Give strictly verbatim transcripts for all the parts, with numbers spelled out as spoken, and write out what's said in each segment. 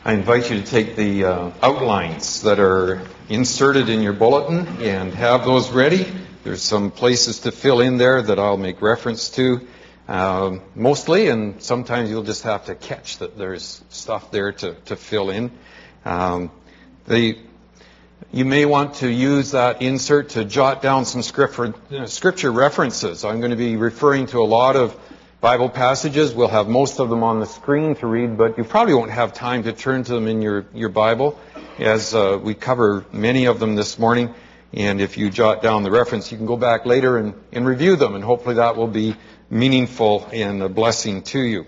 I invite you to take the uh, outlines that are inserted in your bulletin and have those ready. There's some places to fill in there that I'll make reference to uh, mostly, and sometimes you'll just have to catch that there's stuff there to, to fill in. Um, the, you may want to use that insert to jot down some scripture, scripture references. I'm going to be referring to a lot of Bible passages. We'll have most of them on the screen to read, but you probably won't have time to turn to them in your, your Bible, as uh, we cover many of them this morning. And if you jot down the reference, you can go back later and, and review them, and hopefully that will be meaningful and a blessing to you.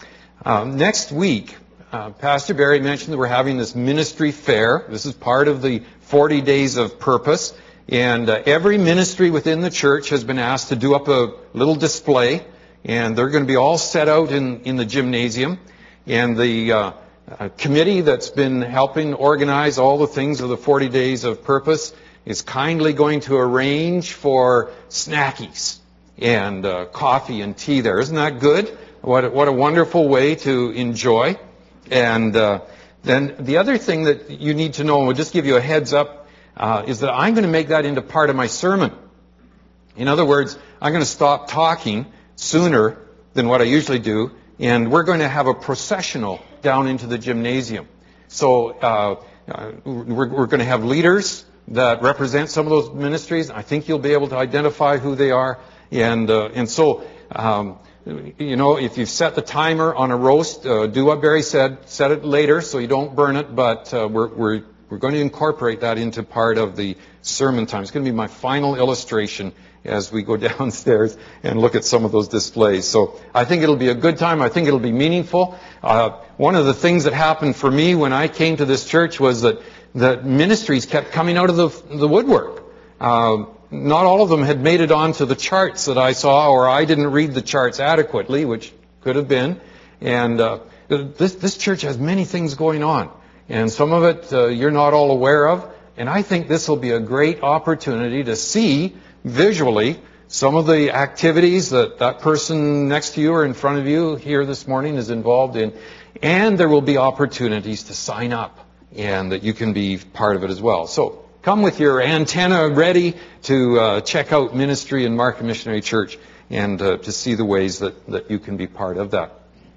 Um, next week, uh, Pastor Barry mentioned that we're having this ministry fair. This is part of the forty days of purpose, and uh, every ministry within the church has been asked to do up a little display. And they're going to be all set out in, in the gymnasium. And the uh, uh, committee that's been helping organize all the things of the forty days of purpose is kindly going to arrange for snackies and uh, coffee and tea there. Isn't that good? What a, what a wonderful way to enjoy. And uh, then the other thing that you need to know, and we'll just give you a heads up, uh, is that I'm going to make that into part of my sermon. In other words, I'm going to stop talking sooner than what I usually do, and we're going to have a processional down into the gymnasium. So uh, uh, we're, we're going to have leaders that represent some of those ministries. I think you'll be able to identify who they are. And uh, and so, um, you know, if you've set the timer on a roast, uh, do what Barry said, set it later so you don't burn it, but uh, we're, we're, we're going to incorporate that into part of the sermon time. It's going to be my final illustration as we go downstairs and look at some of those displays. So I think it'll be a good time. I think it'll be meaningful. Uh, one of the things that happened for me when I came to this church was that, that ministries kept coming out of the, the woodwork. Uh, not all of them had made it onto the charts that I saw, or I didn't read the charts adequately, which could have been. And uh, this, this church has many things going on. And some of it uh, you're not all aware of. And I think this will be a great opportunity to see visually some of the activities that that person next to you or in front of you here this morning is involved in. And there will be opportunities to sign up and that you can be part of it as well. So come with your antenna ready to uh, check out ministry in Markham Missionary Church and uh, to see the ways that, that you can be part of that.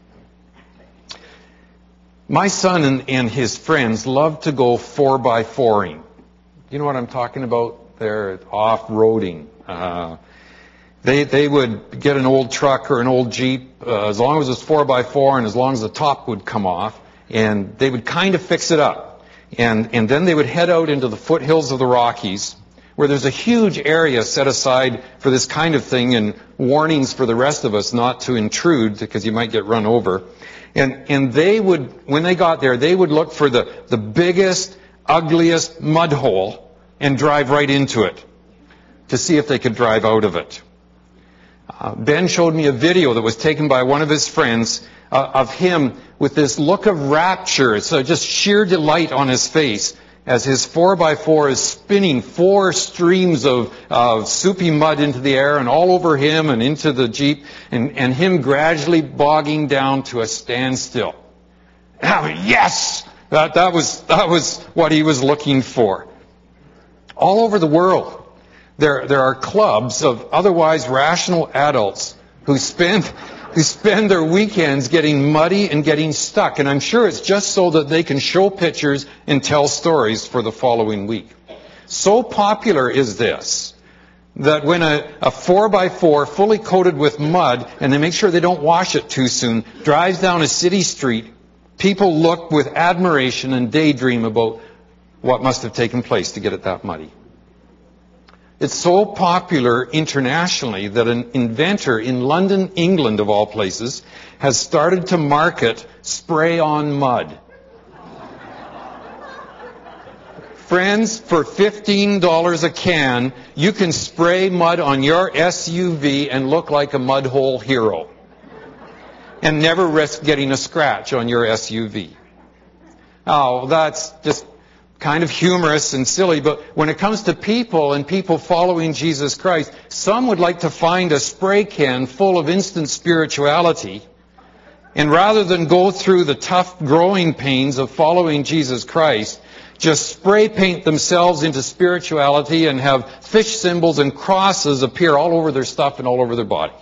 My son and, and his friends love to go four by fouring. You know what I'm talking about? They're off-roading. Uh, they they would get an old truck or an old Jeep, uh, as long as it was four by four and as long as the top would come off, and they would kind of fix it up. And, and then they would head out into the foothills of the Rockies, where there's a huge area set aside for this kind of thing and warnings for the rest of us not to intrude because you might get run over. And, and they would, when they got there, they would look for the, the biggest, ugliest mud hole and drive right into it to see if they could drive out of it. Uh, Ben showed me a video that was taken by one of his friends uh, of him with this look of rapture. It's uh, just sheer delight on his face as his four by four is spinning four streams of, of soupy mud into the air and all over him and into the Jeep, and, and him gradually bogging down to a standstill. Oh, yes! That, that was, that was what he was looking for. All over the world, there there are clubs of otherwise rational adults who spend who spend their weekends getting muddy and getting stuck. And I'm sure it's just so that they can show pictures and tell stories for the following week. So popular is this that when a, a four by four fully coated with mud, and they make sure they don't wash it too soon, drives down a city street, people look with admiration and daydream about what must have taken place to get it that muddy. It's so popular internationally that an inventor in London, England, of all places, has started to market spray-on mud. Friends, for fifteen dollars a can, you can spray mud on your S U V and look like a mud hole hero. And never risk getting a scratch on your S U V. Oh, that's just kind of humorous and silly, but when it comes to people and people following Jesus Christ, some would like to find a spray can full of instant spirituality And rather than go through the tough growing pains of following Jesus Christ, just spray paint themselves into spirituality and have fish symbols and crosses appear all over their stuff and all over their body.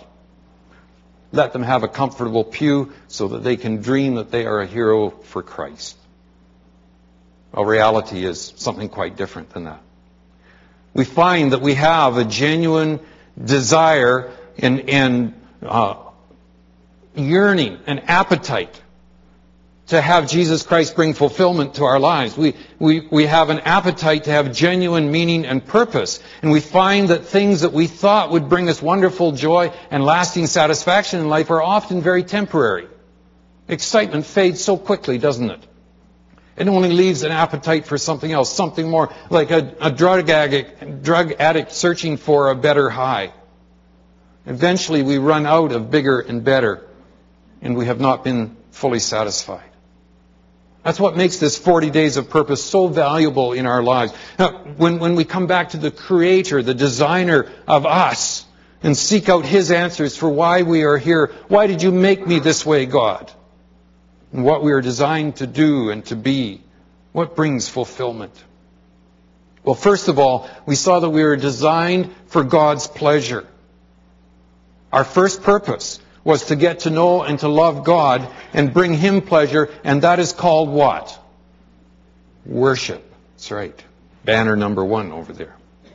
Let them have a comfortable pew so that they can dream that they are a hero for Christ. Well, reality is something quite different than that. We find that we have a genuine desire and, and uh, yearning, an appetite to have Jesus Christ bring fulfillment to our lives. We, we, we have an appetite to have genuine meaning and purpose. And we find that things that we thought would bring us wonderful joy and lasting satisfaction in life are often very temporary. Excitement fades so quickly, doesn't it? It only leaves an appetite for something else, something more, like a, a drug addict, drug addict searching for a better high. Eventually we run out of bigger and better, and we have not been fully satisfied. That's what makes this forty days of purpose so valuable in our lives. Now, when, when we come back to the Creator, the designer of us, and seek out His answers for why we are here, why did you make me this way, God? And what we are designed to do and to be, what brings fulfillment? Well, first of all, we saw that we were designed for God's pleasure. Our first purpose was to get to know and to love God and bring Him pleasure, and that is called what? Worship. That's right. Banner number one over there.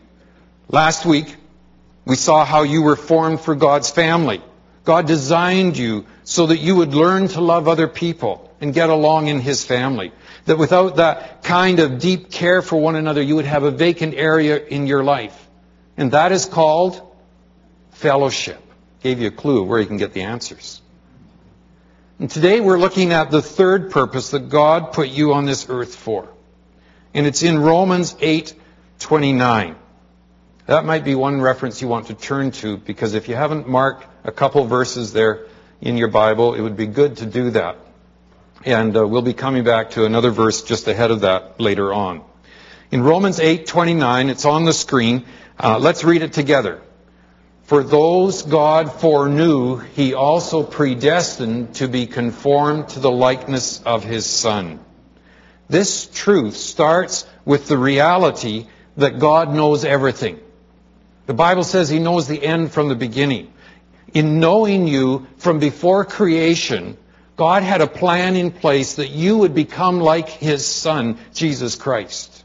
Last week, we saw how you were formed for God's family. God designed you so that you would learn to love other people and get along in His family. That without that kind of deep care for one another, you would have a vacant area in your life. And that is called fellowship. Gave you a clue where you can get the answers. And today we're looking at the third purpose that God put you on this earth for. And it's in Romans eight twenty-nine. That might be one reference you want to turn to, because if you haven't marked a couple verses there in your Bible, it would be good to do that. And uh, we'll be coming back to another verse just ahead of that later on. In Romans eight twenty-nine, it's on the screen. Uh, let's read it together. For those God foreknew, He also predestined to be conformed to the likeness of His Son. This truth starts with the reality that God knows everything. The Bible says He knows the end from the beginning. In knowing you from before creation, God had a plan in place that you would become like His Son, Jesus Christ.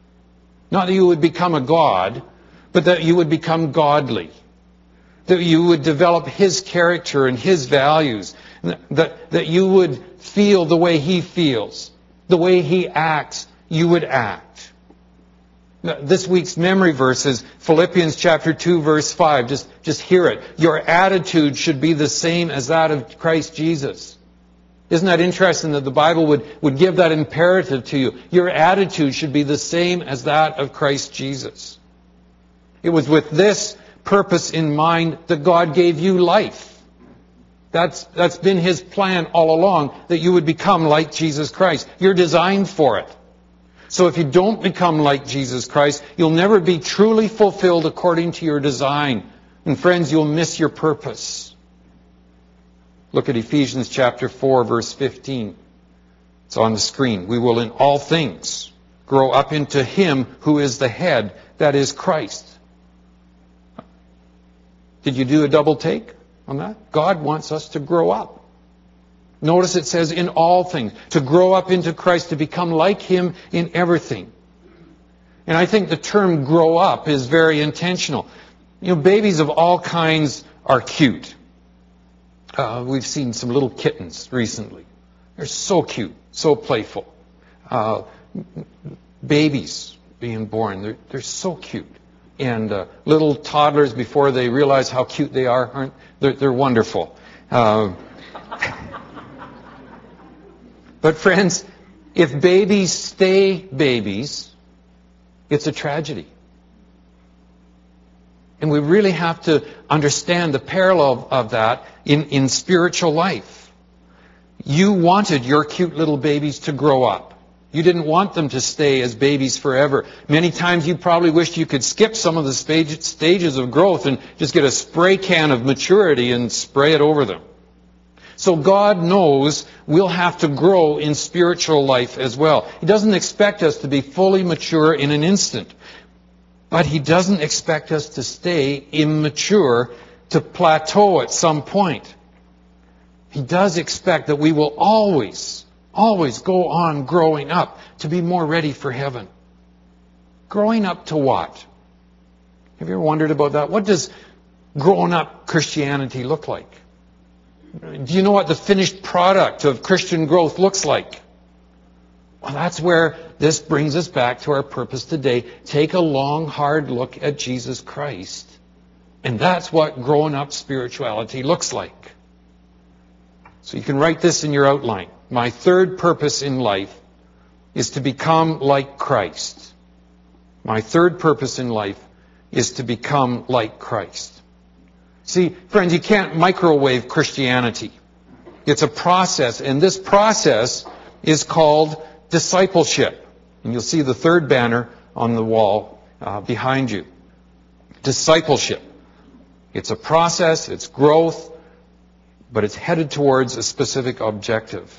Not that you would become a God, but that you would become godly. That you would develop His character and His values. That, that you would feel the way He feels. The way He acts, you would act. This week's memory verse is Philippians chapter two, verse five. Just, just hear it. Your attitude should be the same as that of Christ Jesus. Isn't that interesting that the Bible would, would give that imperative to you? Your attitude should be the same as that of Christ Jesus. It was with this purpose in mind that God gave you life. That's, that's been His plan all along, that you would become like Jesus Christ. You're designed for it. So if you don't become like Jesus Christ, you'll never be truly fulfilled according to your design. And friends, you'll miss your purpose. Look at Ephesians chapter four, verse fifteen. It's on the screen. We will in all things grow up into Him who is the head, that is Christ. Did you do a double take on that? God wants us to grow up. Notice it says in all things, to grow up into Christ, to become like Him in everything. And I think the term grow up is very intentional. You know, babies of all kinds are cute. Uh, we've seen some little kittens recently. They're so cute, so playful. Uh, babies being born, they're, they're so cute. And uh, little toddlers, before they realize how cute they are, aren't they're, they're wonderful. Uh, but friends, if babies stay babies, it's a tragedy. And we really have to understand the parallel of that in, in spiritual life. You wanted your cute little babies to grow up. You didn't want them to stay as babies forever. Many times you probably wished you could skip some of the stages of growth and just get a spray can of maturity and spray it over them. So God knows we'll have to grow in spiritual life as well. He doesn't expect us to be fully mature in an instant. But He doesn't expect us to stay immature, to plateau at some point. He does expect that we will always, always go on growing up to be more ready for heaven. Growing up to what? Have you ever wondered about that? What does grown up Christianity look like? Do you know what the finished product of Christian growth looks like? Well, that's where this brings us back to our purpose today. Take a long, hard look at Jesus Christ. And that's what grown up spirituality looks like. So you can write this in your outline. My third purpose in life is to become like Christ. My third purpose in life is to become like Christ. See, friends, you can't microwave Christianity. It's a process, and this process is called discipleship. And you'll see the third banner on the wall uh, behind you. Discipleship. It's a process, it's growth, but it's headed towards a specific objective.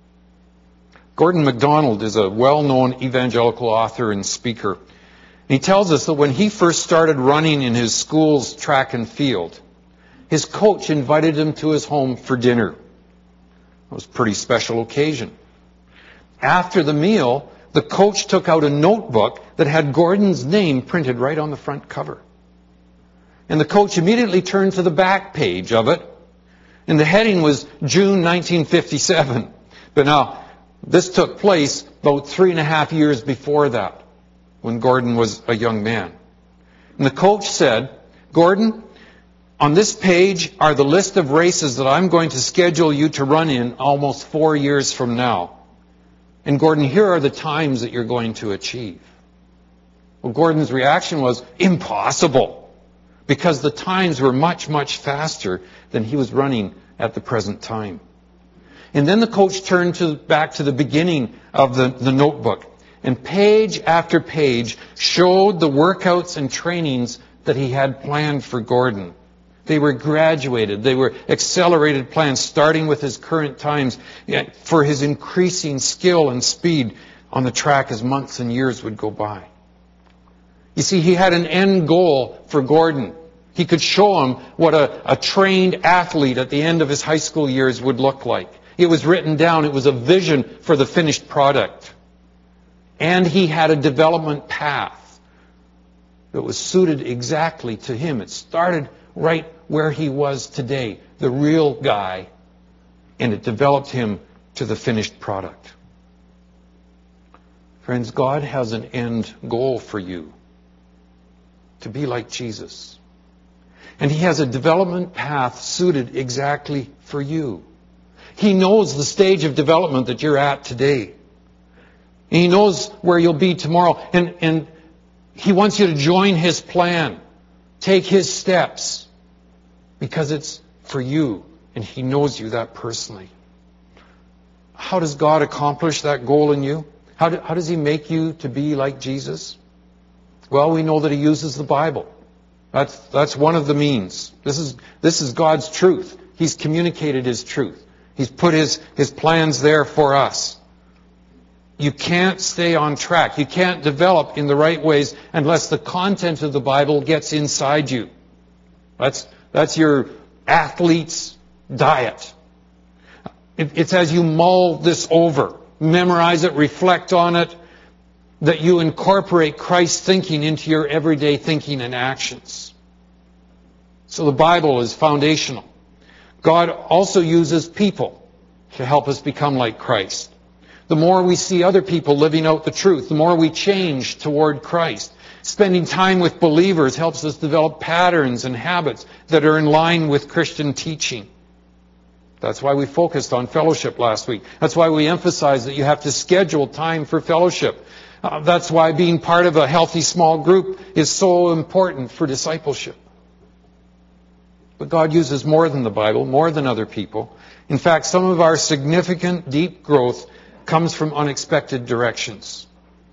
Gordon MacDonald is a well-known evangelical author and speaker. He tells us that when he first started running in his school's track and field, his coach invited him to his home for dinner. It was a pretty special occasion. After the meal, the coach took out a notebook that had Gordon's name printed right on the front cover. And the coach immediately turned to the back page of it, and the heading was June nineteen fifty-seven. But now, this took place about three and a half years before that, when Gordon was a young man. And the coach said, Gordon, on this page are the list of races that I'm going to schedule you to run in almost four years from now. And Gordon, here are the times that you're going to achieve. Well, Gordon's reaction was, impossible, because the times were much, much faster than he was running at the present time. And then the coach turned to, back to the beginning of the, the notebook, and page after page showed the workouts and trainings that he had planned for Gordon. They were graduated. They were accelerated plans, starting with his current times for his increasing skill and speed on the track as months and years would go by. You see, he had an end goal for Gordon. He could show him what a, a trained athlete at the end of his high school years would look like. It was written down. It was a vision for the finished product. And he had a development path that was suited exactly to him. It started right where he was today, the real guy, and it developed him to the finished product. Friends, God has an end goal for you, to be like Jesus. And He has a development path suited exactly for you. He knows the stage of development that you're at today. And He knows where you'll be tomorrow. And, and He wants you to join His plan. Take His steps. Because it's for you, and He knows you that personally. How does God accomplish that goal in you? How, do, how does He make you to be like Jesus? Well, we know that He uses the Bible. That's, that's one of the means. This is, this is God's truth. He's communicated His truth. He's put His, His plans there for us. You can't stay on track. You can't develop in the right ways unless the content of the Bible gets inside you. That's That's your athlete's diet. It's as you mull this over, memorize it, reflect on it, that you incorporate Christ's thinking into your everyday thinking and actions. So the Bible is foundational. God also uses people to help us become like Christ. The more we see other people living out the truth, the more we change toward Christ. Spending time with believers helps us develop patterns and habits that are in line with Christian teaching. That's why we focused on fellowship last week. That's why we emphasized that you have to schedule time for fellowship. Uh, that's why being part of a healthy small group is so important for discipleship. But God uses more than the Bible, more than other people. In fact, some of our significant, deep growth comes from unexpected directions.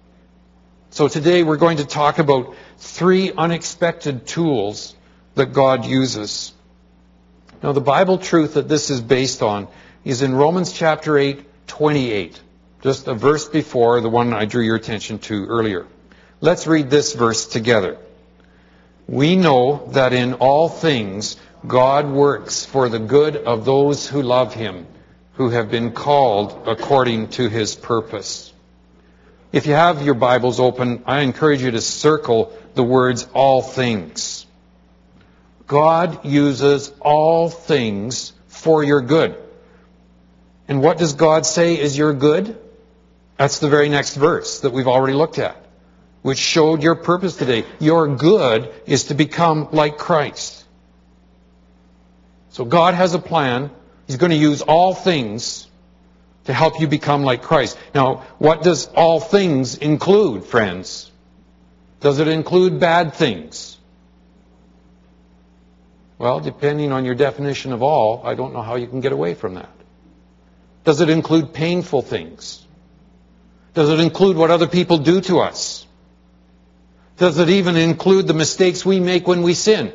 So today we're going to talk about three unexpected tools that God uses. Now, the Bible truth that this is based on is in Romans chapter eight, twenty-eight. Just a verse before the one I drew your attention to earlier. Let's read this verse together. We know that in all things God works for the good of those who love Him, who have been called according to His purpose. If you have your Bibles open, I encourage you to circle the words all things. God uses all things for your good. And what does God say is your good? That's the very next verse that we've already looked at, which showed your purpose today. Your good is to become like Christ. So God has a plan. He's going to use all things to help you become like Christ. Now, what does all things include, friends? Does it include bad things? Well, depending on your definition of all, I don't know how you can get away from that. Does it include painful things? Does it include what other people do to us? Does it even include the mistakes we make when we sin?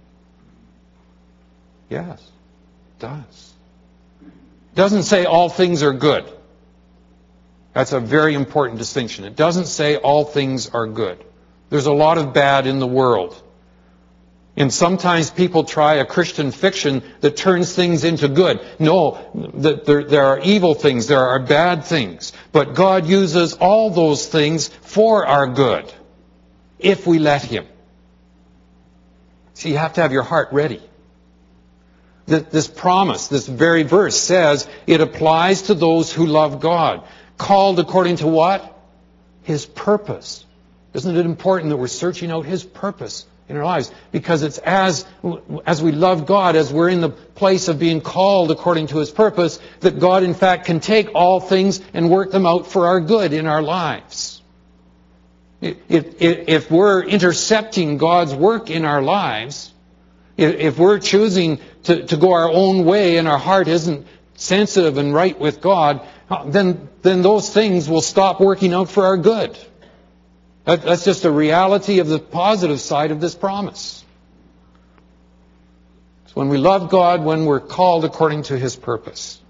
Yes, it does. It doesn't say all things are good. That's a very important distinction. It doesn't say all things are good. There's a lot of bad in the world. And sometimes people try a Christian fiction that turns things into good. No, there, there are evil things, there are bad things. But God uses all those things for our good, if we let Him. See, you have to have your heart ready. This promise, this very verse says it applies to those who love God. Called according to what? His purpose. Isn't it important that we're searching out His purpose in our lives? Because it's as, as we love God, as we're in the place of being called according to His purpose, that God in fact can take all things and work them out for our good in our lives. If, if, if we're intercepting God's work in our lives, if, if we're choosing to, to go our own way and our heart isn't sensitive and right with God, then, then those things will stop working out for our good. That's just a reality of the positive side of this promise. So when we love God, when we're called according to His purpose.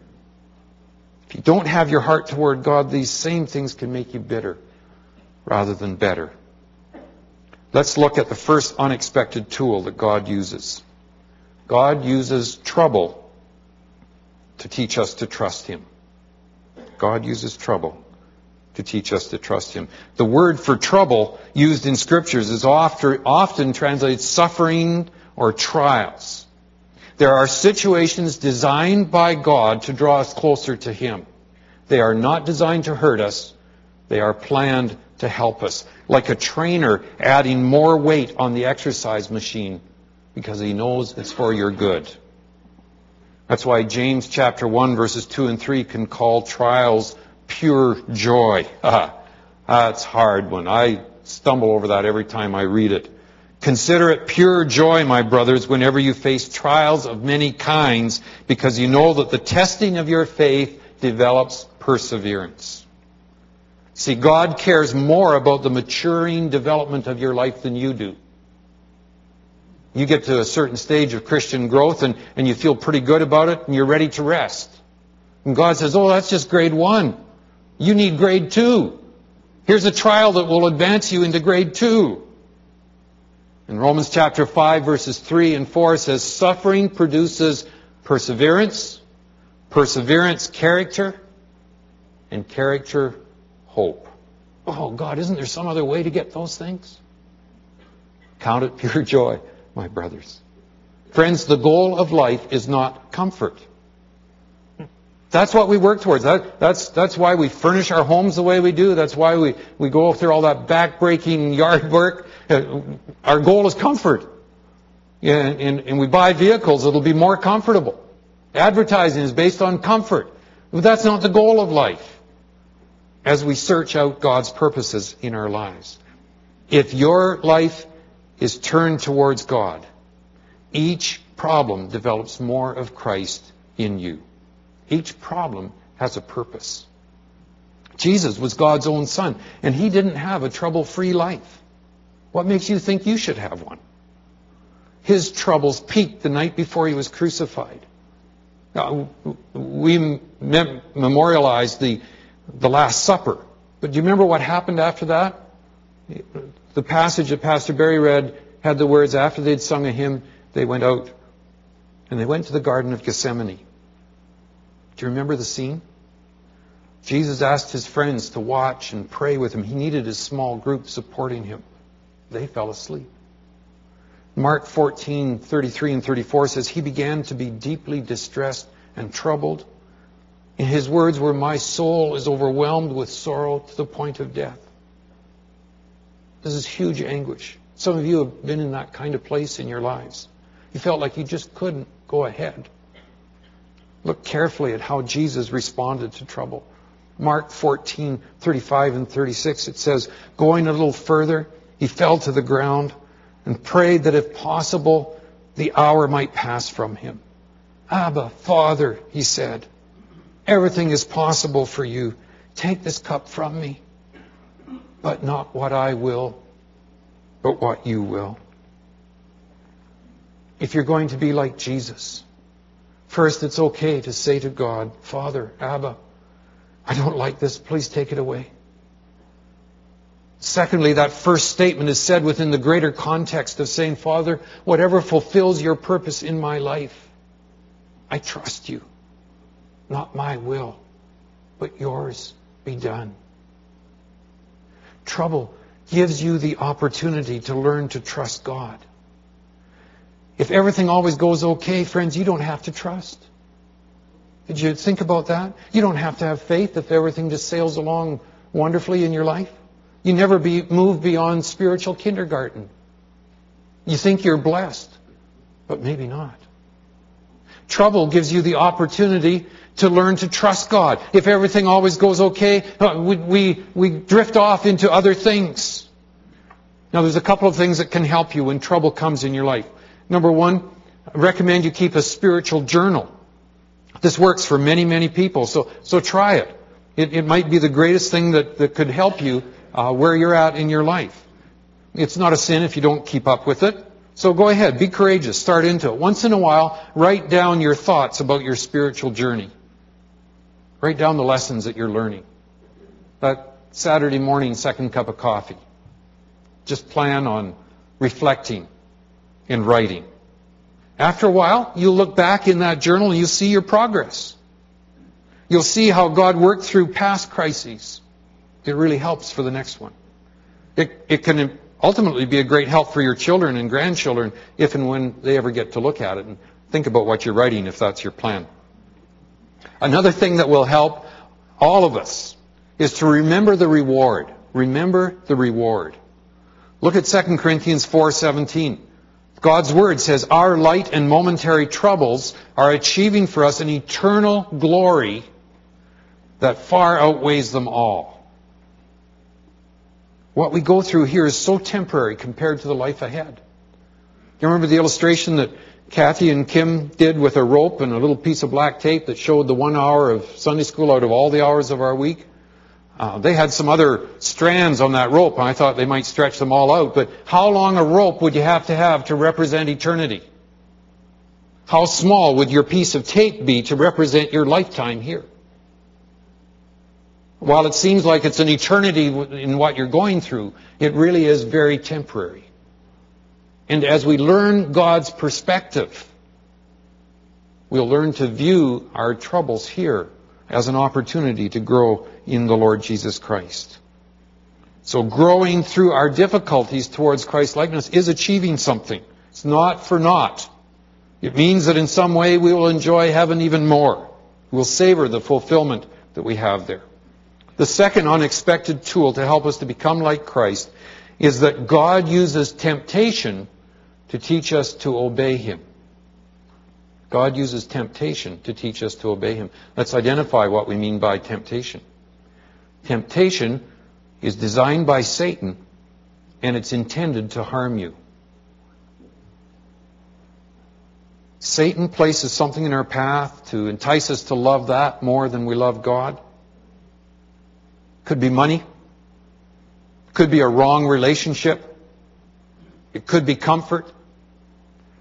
If you don't have your heart toward God, these same things can make you bitter rather than better. Let's look at the first unexpected tool that God uses. God uses trouble to teach us to trust Him. God uses trouble to teach us to trust Him. The word for trouble used in Scriptures is often, often translated suffering or trials. There are situations designed by God to draw us closer to Him. They are not designed to hurt us. They are planned to help us. Like a trainer adding more weight on the exercise machine because he knows it's for your good. That's why James chapter one verses two and three can call trials pure joy. Ah, that's a hard one. I stumble over that every time I read it. Consider it pure joy, my brothers, whenever you face trials of many kinds, because you know that the testing of your faith develops perseverance. See, God cares more about the maturing development of your life than you do. You get to a certain stage of Christian growth and, and you feel pretty good about it and you're ready to rest. And God says, oh, that's just grade one. You need grade two. Here's a trial that will advance you into grade two. In Romans chapter five, verses three and four says, suffering produces perseverance, perseverance character, and character hope. Oh, God, isn't there some other way to get those things? Count it pure joy, my brothers. Friends, the goal of life is not comfort. That's what we work towards. That, that's, that's why we furnish our homes the way we do. That's why we, we go through all that back-breaking yard work. Our goal is comfort. Yeah, and, and we buy vehicles that'll be more comfortable. Advertising is based on comfort. But that's not the goal of life as we search out God's purposes in our lives. If your life is turned towards God, each problem develops more of Christ in you. Each problem has a purpose. Jesus was God's own Son, and He didn't have a trouble-free life. What makes you think you should have one? his troubles peaked the night before he was crucified. Now, we mem- memorialize the, the Last Supper. But do you remember what happened after that? The passage that Pastor Barry read had the words, after they'd sung a hymn, they went out and they went to the Garden of Gethsemane. Do you remember the scene? Jesus asked his friends to watch and pray with him. He needed a small group supporting him. They fell asleep. Mark fourteen, thirty-three and thirty-four says, he began to be deeply distressed and troubled. And his words were, my soul is overwhelmed with sorrow to the point of death. This is huge anguish. Some of you have been in that kind of place in your lives. You felt like you just couldn't go ahead. Look carefully at how Jesus responded to trouble. Mark fourteen, thirty-five and thirty-six, it says, going a little further, he fell to the ground and prayed that if possible, the hour might pass from him. Abba, Father, he said, everything is possible for you. Take this cup from me, but not what I will, but what you will. If you're going to be like Jesus, first it's okay to say to God, Father, Abba, I don't like this. Please take it away. Secondly, that first statement is said within the greater context of saying, Father, whatever fulfills your purpose in my life, I trust you. Not my will, but yours be done. Trouble gives you the opportunity to learn to trust God. If everything always goes okay, friends, you don't have to trust. Did you think about that? You don't have to have faith if everything just sails along wonderfully in your life. You never be move beyond spiritual kindergarten. You think you're blessed, but maybe not. Trouble gives you the opportunity to learn to trust God. If everything always goes okay, we, we, we drift off into other things. Now, there's a couple of things that can help you when trouble comes in your life. Number one, I recommend you keep a spiritual journal. This works for many, many people, so so try it. It, it might be the greatest thing that, that could help you uh, where you're at in your life. It's not a sin if you don't keep up with it. So go ahead, be courageous, start into it. Once in a while, write down your thoughts about your spiritual journey. Write down the lessons that you're learning. That Saturday morning second cup of coffee. Just plan on reflecting and writing. After a while, you'll look back in that journal and you'll see your progress. You'll see how God worked through past crises. It really helps for the next one. It, it can ultimately be a great help for your children and grandchildren if and when they ever get to look at it and think about what you're writing if that's your plan. Another thing that will help all of us is to remember the reward. Remember the reward. Look at Second Corinthians four seventeen. God's Word says, our light and momentary troubles are achieving for us an eternal glory that far outweighs them all. What we go through here is so temporary compared to the life ahead. You remember the illustration that Kathy and Kim did with a rope and a little piece of black tape that showed the one hour of Sunday school out of all the hours of our week? Uh, they had some other strands on that rope, and I thought they might stretch them all out. But how long a rope would you have to have to represent eternity? How small would your piece of tape be to represent your lifetime here? While it seems like it's an eternity in what you're going through, it really is very temporary. And as we learn God's perspective, we'll learn to view our troubles here as an opportunity to grow in the Lord Jesus Christ. So growing through our difficulties towards Christ-likeness is achieving something. It's not for naught. It means that in some way we will enjoy heaven even more. We'll savor the fulfillment that we have there. The second unexpected tool to help us to become like Christ is that God uses temptation to teach us to obey Him. God uses temptation to teach us to obey Him. Let's identify what we mean by temptation. Temptation is designed by Satan, and it's intended to harm you. Satan places something in our path to entice us to love that more than we love God. Could be money. Could be a wrong relationship. It could be comfort.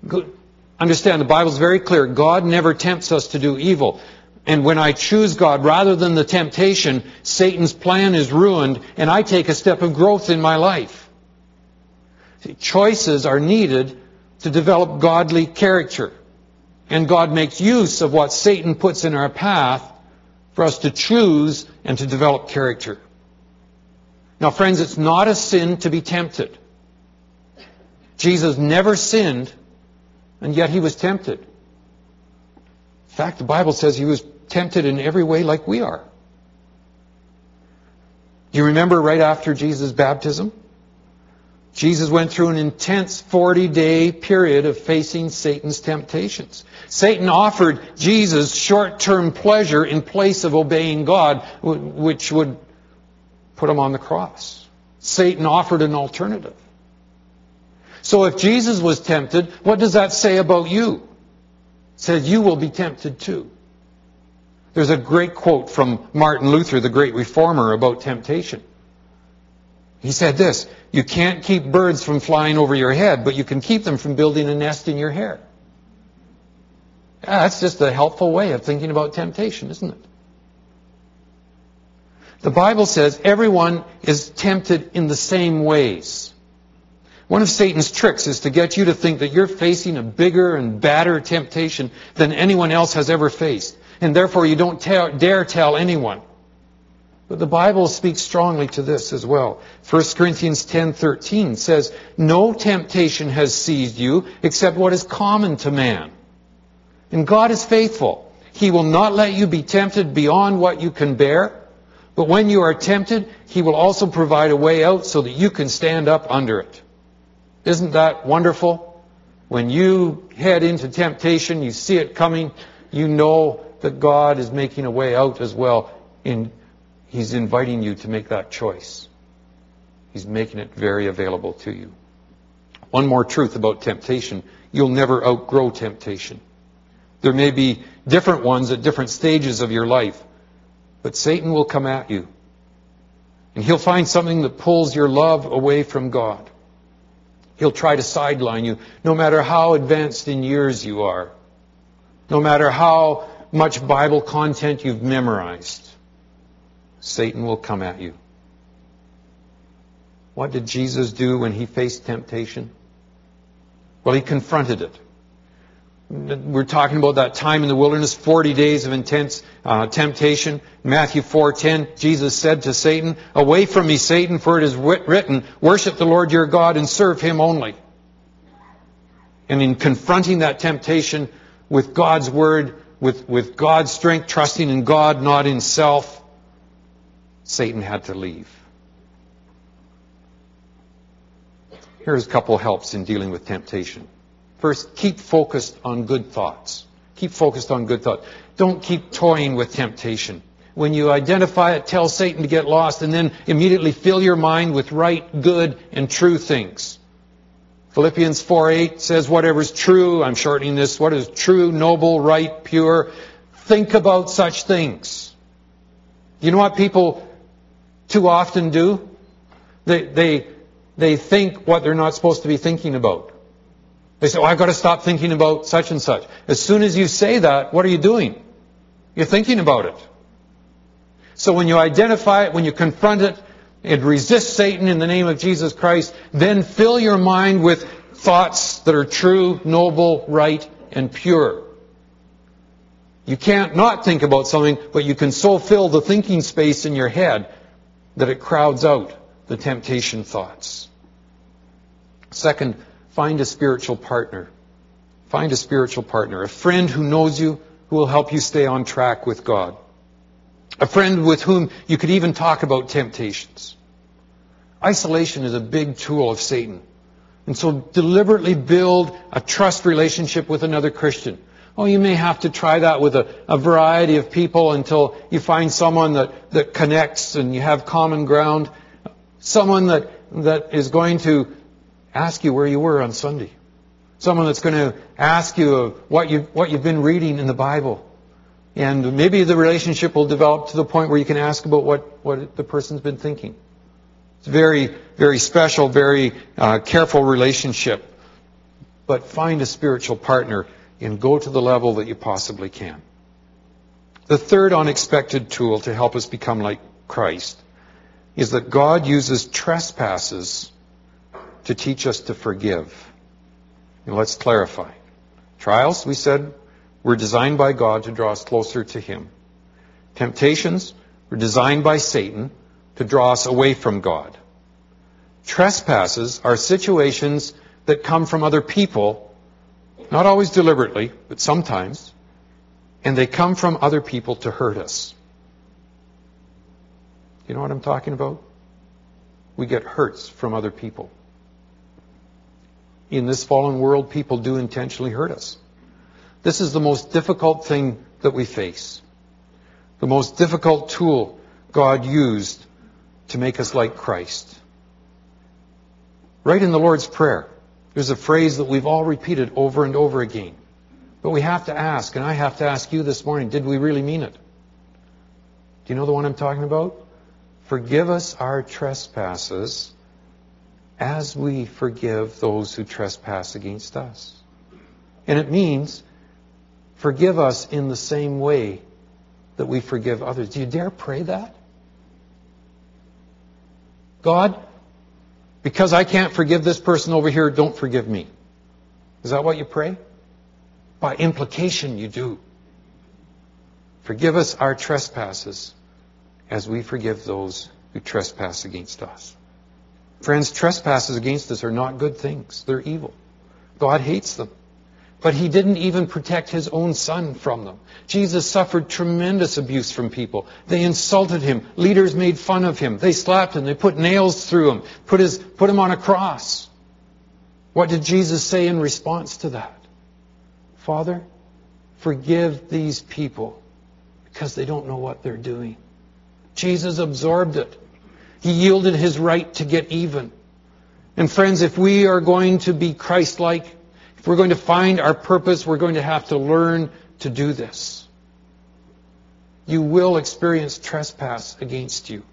Understand, the Bible's very clear. God never tempts us to do evil. And when I choose God rather than the temptation, Satan's plan is ruined, and I take a step of growth in my life. See, choices are needed to develop godly character. And God makes use of what Satan puts in our path for us to choose and to develop character. Now, friends, it's not a sin to be tempted. Jesus never sinned, and yet he was tempted. In fact, the Bible says he was tempted in every way like we are. Do you remember right after Jesus' baptism? Jesus went through an intense forty-day period of facing Satan's temptations. Satan offered Jesus short-term pleasure in place of obeying God, which would put him on the cross. Satan offered an alternative. So if Jesus was tempted, what does that say about you? It says you will be tempted too. There's a great quote from Martin Luther, the great reformer, about temptation. He said this, "You can't keep birds from flying over your head, but you can keep them from building a nest in your hair." Yeah, that's just a helpful way of thinking about temptation, isn't it? The Bible says everyone is tempted in the same ways. One of Satan's tricks is to get you to think that you're facing a bigger and badder temptation than anyone else has ever faced, and therefore you don't tell, dare tell anyone. But the Bible speaks strongly to this as well. First Corinthians ten thirteen says, "No temptation has seized you except what is common to man. And God is faithful. He will not let you be tempted beyond what you can bear. But when you are tempted, He will also provide a way out so that you can stand up under it." Isn't that wonderful? When you head into temptation, you see it coming, you know that God is making a way out as well. In, He's inviting you to make that choice. He's making it very available to you. One more truth about temptation. You'll never outgrow temptation. There may be different ones at different stages of your life, but Satan will come at you. And he'll find something that pulls your love away from God. He'll try to sideline you, no matter how advanced in years you are, no matter how much Bible content you've memorized. Satan will come at you. What did Jesus do when He faced temptation? Well, He confronted it. We're talking about that time in the wilderness, forty days of intense uh, temptation. Matthew four ten, Jesus said to Satan, "Away from me, Satan, for it is written, worship the Lord your God and serve Him only." And in confronting that temptation with God's Word, with, with God's strength, trusting in God, not in self, Satan had to leave. Here's a couple helps in dealing with temptation. First, keep focused on good thoughts. Keep focused on good thoughts. Don't keep toying with temptation. When you identify it, tell Satan to get lost, and then immediately fill your mind with right, good, and true things. Philippians four eight says, whatever's true, I'm shortening this, what is true, noble, right, pure, think about such things. You know what people too often do? They, they, they think what they're not supposed to be thinking about. They say, oh, I've got to stop thinking about such and such. As soon as you say that, what are you doing? You're thinking about it. So when you identify it, when you confront it, and resist Satan in the name of Jesus Christ, then fill your mind with thoughts that are true, noble, right, and pure. You can't not think about something, but you can so fill the thinking space in your head that it crowds out the temptation thoughts. Second, find a spiritual partner. Find a spiritual partner. A friend who knows you, who will help you stay on track with God. A friend with whom you could even talk about temptations. Isolation is a big tool of Satan. And so deliberately build a trust relationship with another Christian. Oh, you may have to try that with a, a variety of people until you find someone that, that connects and you have common ground. Someone that, that is going to ask you where you were on Sunday. Someone that's going to ask you what, you, what you've been reading in the Bible. And maybe the relationship will develop to the point where you can ask about what, what the person's been thinking. It's a very, very special, very uh, careful relationship. but find a spiritual partner and go to the level that you possibly can. The third unexpected tool to help us become like Christ is that God uses trespasses to teach us to forgive. And let's clarify. Trials, we said, were designed by God to draw us closer to Him. Temptations were designed by Satan to draw us away from God. Trespasses are situations that come from other people, not always deliberately, but sometimes, and they come from other people to hurt us. You know what I'm talking about? We get hurts from other people. In this fallen world, people do intentionally hurt us. This is the most difficult thing that we face. The most difficult tool God used to make us like Christ. Right in the Lord's Prayer, there's a phrase that we've all repeated over and over again. But we have to ask, and I have to ask you this morning, did we really mean it? Do you know the one I'm talking about? Forgive us our trespasses as we forgive those who trespass against us. And it means forgive us in the same way that we forgive others. Do you dare pray that? God, because I can't forgive this person over here, don't forgive me. Is that what you pray? By implication, you do. Forgive us our trespasses as we forgive those who trespass against us. Friends, trespasses against us are not good things. They're evil. God hates them. But He didn't even protect His own Son from them. Jesus suffered tremendous abuse from people. They insulted Him. Leaders made fun of Him. They slapped Him. They put nails through Him. Put, his, put Him on a cross. What did Jesus say in response to that? Father, forgive these people because they don't know what they're doing. Jesus absorbed it. He yielded His right to get even. And friends, if we are going to be Christ-like, if we're going to find our purpose, we're going to have to learn to do this. You will experience trespass against you.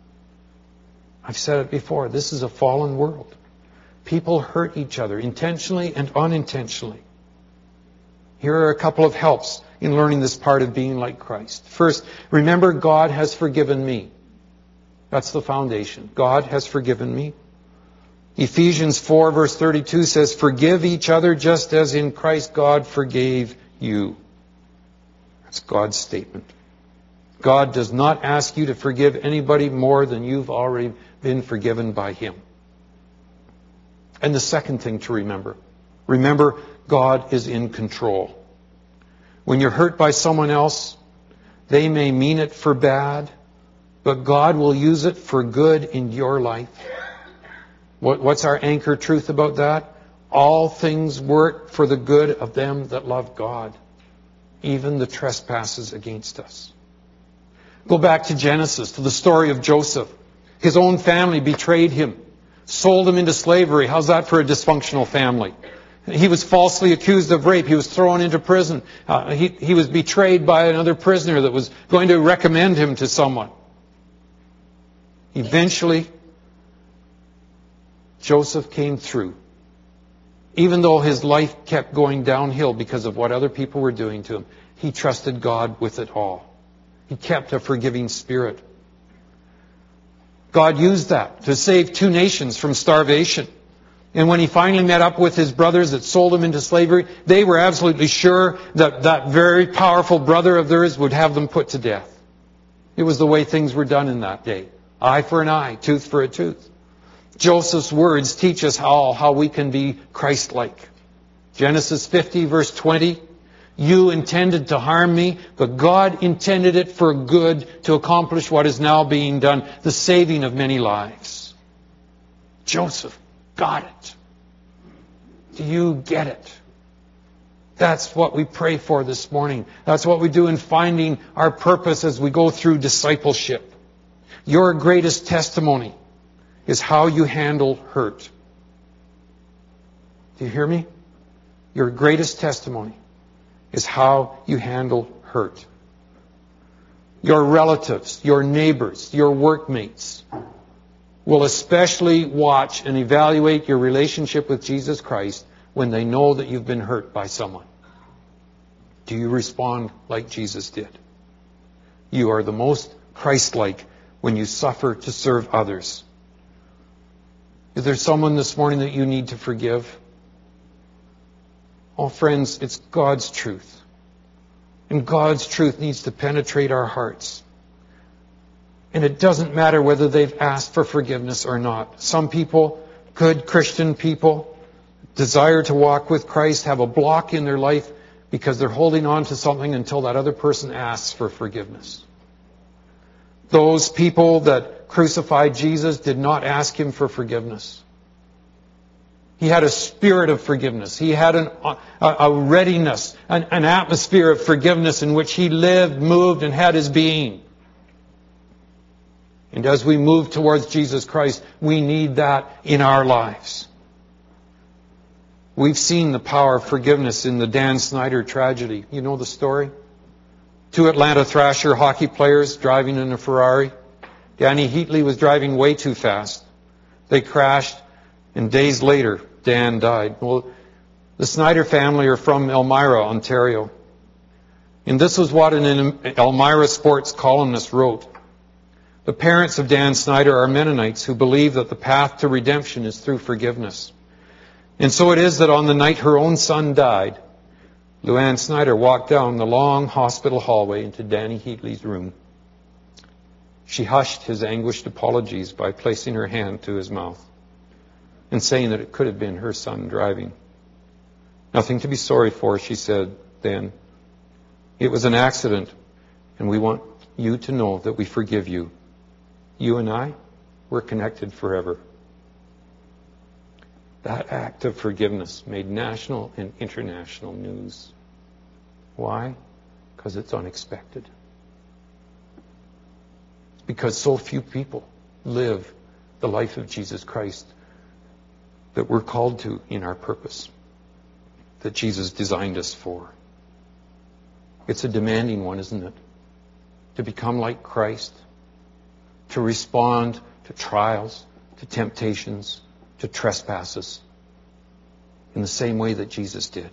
I've said it before, this is a fallen world. People hurt each other, intentionally and unintentionally. Here are a couple of helps in learning this part of being like Christ. First, remember God has forgiven me. That's the foundation. God has forgiven me. Ephesians four verse thirty-two says, forgive each other just as in Christ God forgave you. That's God's statement. God does not ask you to forgive anybody more than you've already been forgiven by Him. And the second thing to remember, remember God is in control. When you're hurt by someone else, they may mean it for bad, but God will use it for good in your life. What, what's our anchor truth about that? All things work for the good of them that love God, even the trespasses against us. Go back to Genesis, to the story of Joseph. His own family betrayed him, sold him into slavery. How's that for a dysfunctional family? He was falsely accused of rape. He was thrown into prison. Uh, he, he was betrayed by another prisoner that was going to recommend him to someone. Eventually, Joseph came through. Even though his life kept going downhill because of what other people were doing to him, he trusted God with it all. He kept a forgiving spirit. God used that to save two nations from starvation. And when he finally met up with his brothers that sold him into slavery, they were absolutely sure that that very powerful brother of theirs would have them put to death. It was the way things were done in that day. Eye for an eye, tooth for a tooth. Joseph's words teach us how, how we can be Christ-like. Genesis fifty, verse twenty, you intended to harm me, but God intended it for good to accomplish what is now being done, the saving of many lives. Joseph got it. Do you get it? That's what we pray for this morning. That's what we do in finding our purpose as we go through discipleship. Your greatest testimony is how you handle hurt. Do you hear me? Your greatest testimony is how you handle hurt. Your relatives, your neighbors, your workmates will especially watch and evaluate your relationship with Jesus Christ when they know that you've been hurt by someone? Do you respond like Jesus did? You are the most Christ-like when you suffer to serve others. Is there someone this morning that you need to forgive? Oh, friends, it's God's truth. And God's truth needs to penetrate our hearts. And it doesn't matter whether they've asked for forgiveness or not. Some people, good Christian people, desire to walk with Christ, have a block in their life because they're holding on to something until that other person asks for forgiveness. Those people that crucified Jesus did not ask him for forgiveness. He had a spirit of forgiveness. He had an, a, a readiness, an, an atmosphere of forgiveness in which he lived, moved, and had his being. And as we move towards Jesus Christ, we need that in our lives. We've seen the power of forgiveness in the Dan Snyder tragedy. You know the story? Two Atlanta Thrasher hockey players driving in a Ferrari. Danny Heatley was driving way too fast. They crashed, and days later, Dan died. Well, the Snyder family are from Elmira, Ontario. And this was what an Elmira sports columnist wrote. The parents of Dan Snyder are Mennonites who believe that the path to redemption is through forgiveness. And so it is that on the night her own son died, Luann Snyder walked down the long hospital hallway into Danny Heatley's room. She hushed his anguished apologies by placing her hand to his mouth and saying that it could have been her son driving. Nothing to be sorry for, she said then. It was an accident, and we want you to know that we forgive you. You and I, we're connected forever. That act of forgiveness made national and international news. Why? Because it's unexpected. It's because so few people live the life of Jesus Christ that we're called to in our purpose, that Jesus designed us for. It's a demanding one, isn't it? To become like Christ, to respond to trials, to temptations, to trespasses in the same way that Jesus did.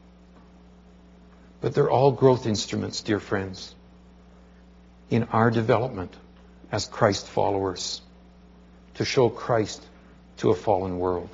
But they're all growth instruments, dear friends, in our development as Christ followers, to show Christ to a fallen world.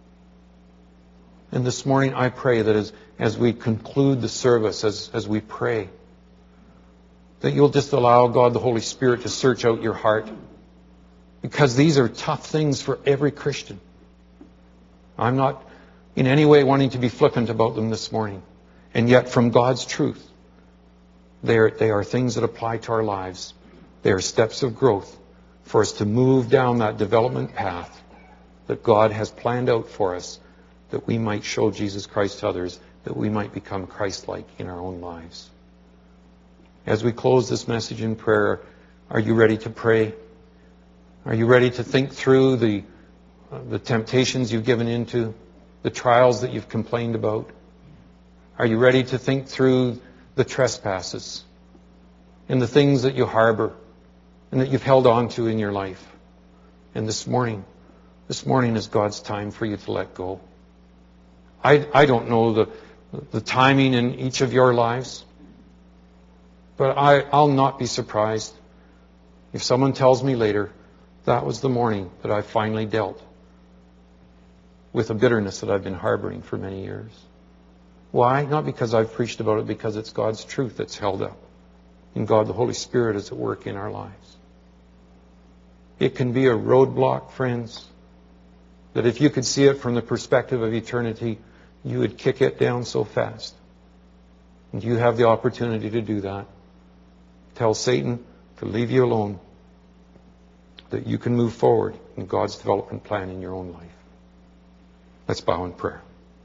And this morning I pray that as, as we conclude the service, as, as we pray, that you'll just allow God the Holy Spirit to search out your heart. Because these are tough things for every Christian. I'm not in any way wanting to be flippant about them this morning. And yet from God's truth, they are, they are things that apply to our lives. They are steps of growth for us to move down that development path that God has planned out for us, that we might show Jesus Christ to others, that we might become Christ-like in our own lives. As we close this message in prayer, are you ready to pray? Are you ready to think through the, uh, the temptations you've given into, the trials that you've complained about? Are you ready to think through the trespasses and the things that you harbor and that you've held on to in your life? And this morning, this morning is God's time for you to let go. I, I don't know the, the timing in each of your lives, but I, I'll not be surprised if someone tells me later, that was the morning that I finally dealt with a bitterness that I've been harboring for many years. Why? Not because I've preached about it, because it's God's truth that's held up. And God, the Holy Spirit, is at work in our lives. It can be a roadblock, friends, that if you could see it from the perspective of eternity, you would kick it down so fast. And you have the opportunity to do that. Tell Satan to leave you alone, that you can move forward in God's development plan in your own life. Let's bow in prayer.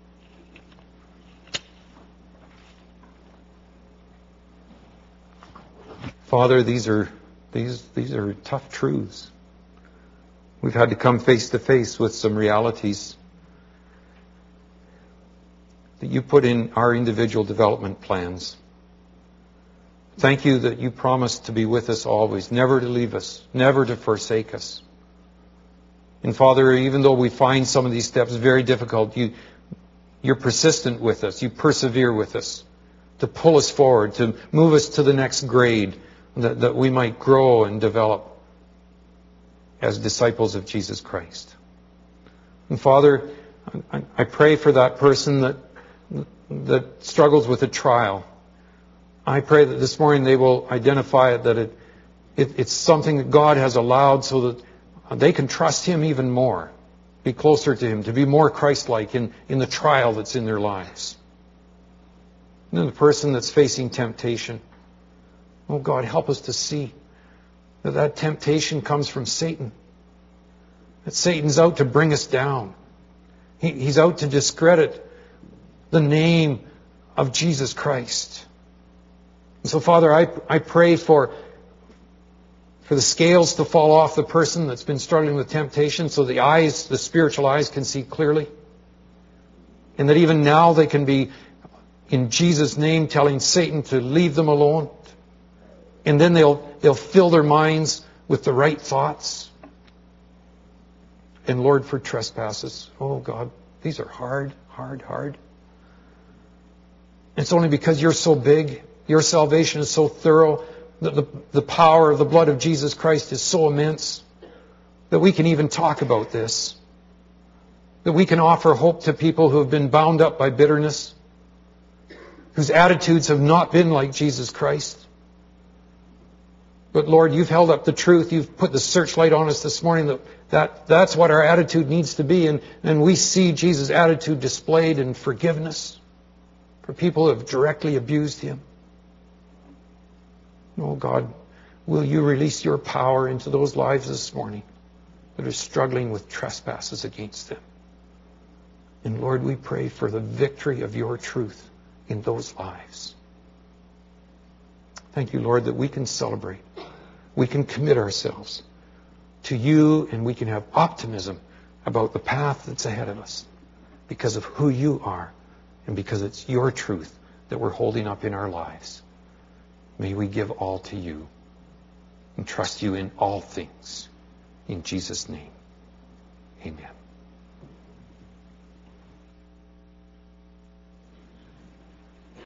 Father, these are these these are tough truths. We've had to come face to face with some realities that you put in our individual development plans. Thank you that you promised to be with us always, never to leave us, never to forsake us. And Father, even though we find some of these steps very difficult, you you're persistent with us. You persevere with us to pull us forward, to move us to the next grade, that, that we might grow and develop as disciples of Jesus Christ. And Father, I, I pray for that person that, that struggles with a trial. I pray that this morning they will identify it, that it, it, it's something that God has allowed so that they can trust Him even more, be closer to Him, to be more Christ-like in, in the trial that's in their lives. And then the person that's facing temptation, oh God, help us to see that that temptation comes from Satan. That Satan's out to bring us down. He, he's out to discredit the name of Jesus Christ. And so, Father, I, I pray for, for the scales to fall off the person that's been struggling with temptation so the eyes, the spiritual eyes, can see clearly. And that even now they can be, in Jesus' name, telling Satan to leave them alone. And then they'll, they'll fill their minds with the right thoughts. And Lord, for trespasses, oh God, these are hard, hard, hard. It's only because you're so big, your salvation is so thorough, that the, the power of the blood of Jesus Christ is so immense, that we can even talk about this. That we can offer hope to people who have been bound up by bitterness, whose attitudes have not been like Jesus Christ. But Lord, you've held up the truth. You've put the searchlight on us this morning. That, that that's what our attitude needs to be. And, and we see Jesus' attitude displayed in forgiveness for people who have directly abused Him. Oh God, will you release your power into those lives this morning that are struggling with trespasses against them? And Lord, we pray for the victory of your truth in those lives. Thank you, Lord, that we can celebrate. We can commit ourselves to you, and we can have optimism about the path that's ahead of us because of who you are and because it's your truth that we're holding up in our lives. May we give all to you and trust you in all things. In Jesus' name, amen.